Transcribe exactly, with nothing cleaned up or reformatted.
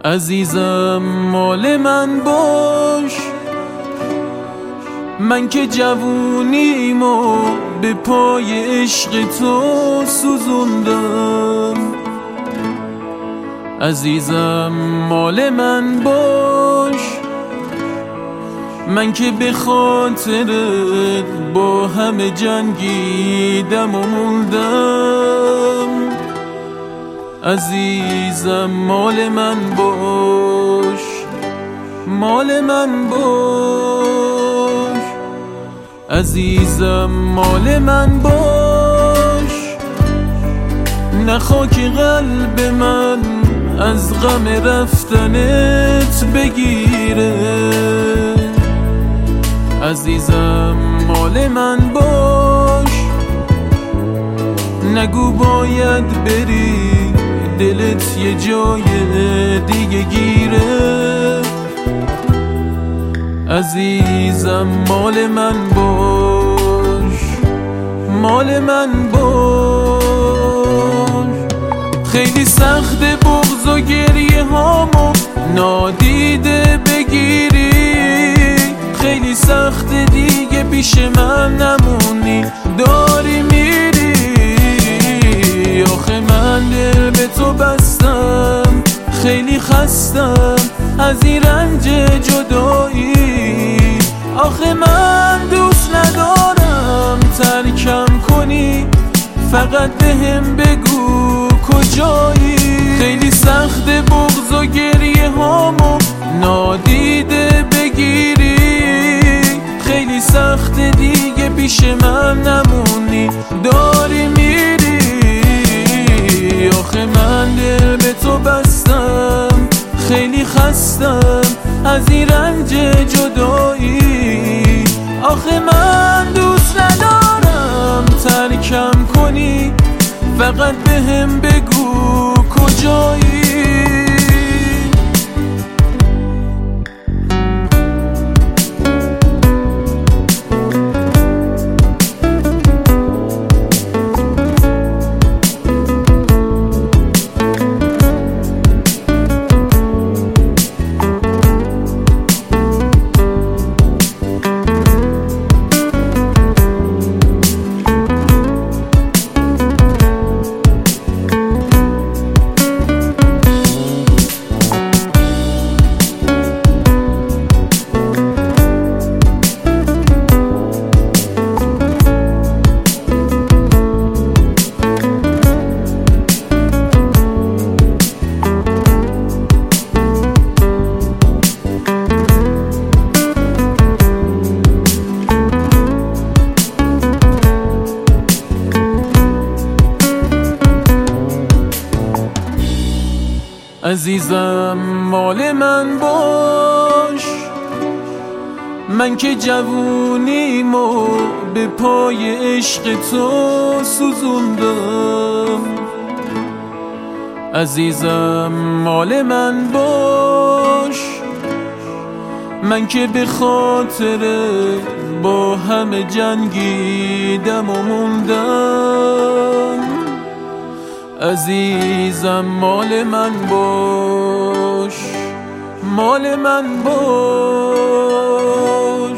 عزیزم مال من باش، من که جوونیمو به پای عشق تو سوزوندم. عزیزم مال من باش، من که به خاطرت با همه جنگیدم و موندم. عزیزم مال من باش، مال من باش. عزیزم مال من باش، نخوا که قلب من از غم رفتنت بگیره. عزیزم مال من باش، نگو باید بری دلت یه جای دیگه گیره. عزیزم مال من باش، مال من باش. خیلی سخت بغض و گریه هامو نادیده بگیری، خیلی سخت دیگه پیش من نمونی، داری میری. آخه من دل به تو بستم، خیلی خستم از این رنج جدایی. آخه من دوست ندارم ترکم کنی، فقط بهم بگو کجایی. خیلی سخت بغض و گریه هامو نادیده بگیری، خیلی سخت دیگه پیش من نمونی، داری میری. آخه من دل به تو بستم، خیلی خستم از این رنج جدایی. آخه من دوست ندارم ترکم کنی، فقط بهم بگو کجایی. عزیزم مال من باش، من که جوونیمو به پای عشق تو سوزوندم. عزیزم مال من باش، من که به خاطر با همه جنگیدم و موندم. عزیزم مال من باش، مال من باش.